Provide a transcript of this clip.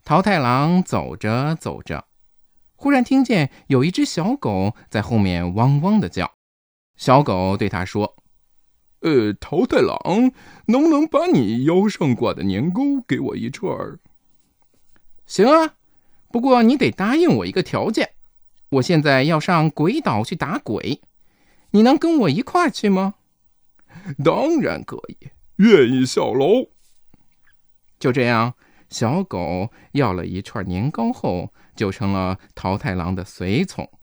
桃太郎走着走着，忽然听见有一只小狗在后面汪汪地叫。小狗对他说： 桃太郎，能不能把你腰上挂的年糕给我一串？ 行啊，不过你得答应我一个条件，我现在要上鬼岛去打鬼，你能跟我一块去吗？ 当然可以，愿意效劳。 就这样，小狗要了一串年糕后，就成了桃太郎的随从。